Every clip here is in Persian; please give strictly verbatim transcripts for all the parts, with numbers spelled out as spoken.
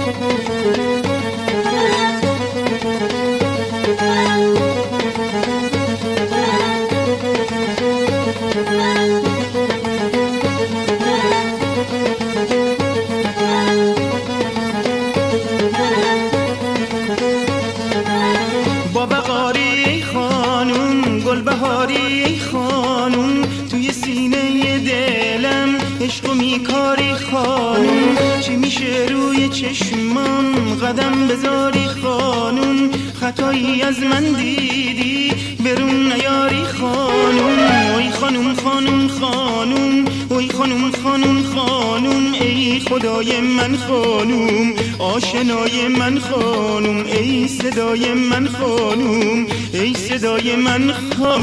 با بقاری خانوم گل بهاری خانوم توی سینه دلم عشق و میکاری خانوم چی میشه روی چشمام قدم بذاری خانوم خطایی از من دیدی برون نیاری خانوم اوی خانوم خانوم خانوم اوی خانوم خانوم خانوم ای خدای من خانوم آشنای من خانوم ای صدای من خانوم ای صدای من خانوم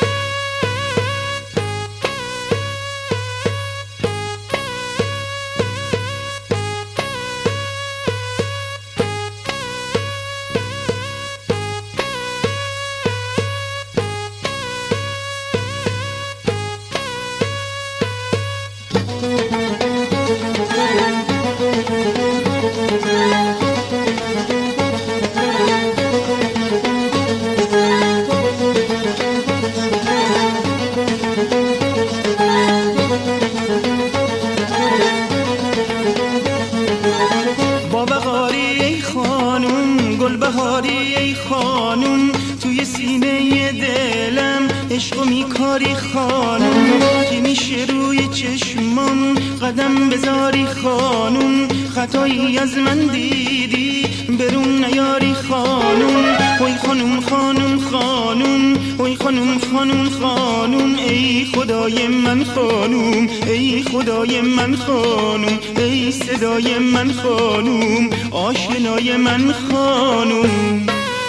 گل بهاری ای خانوم توی سینه دلم عشق و میکاری خانوم که میشه روی چشمام قدم بذاری خانوم خطایی از من دیدی برون نیاری خانوم اوی خانوم خانوم خانوم اوی خانوم خانوم خانوم ای خدای من خانوم ای خدای من خانوم ای صدای من خانوم آشنای من خانوم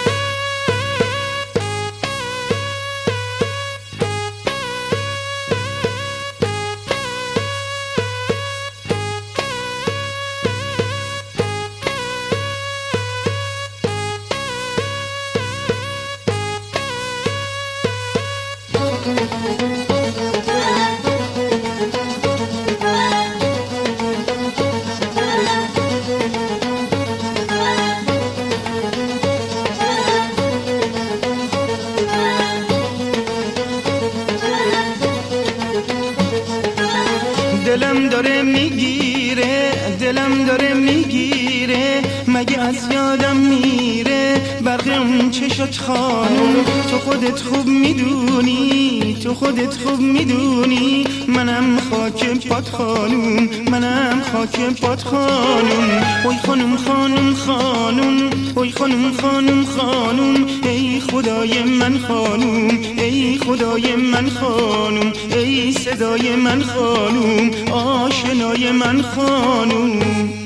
دلم داره میگیره دلم داره میگیره مگه از یادم میره برق اون چشات خانوم تو خودت خوب میدونی تو خودت خوب میدونی منم خاک پات خانوم منم خاک پات خانوم اوی خانوم خانوم خانوم اوی خانوم خانوم خانوم ای خدای من خانوم ای خدای من خانوم ای صدای من خانوم آشنای من خانوم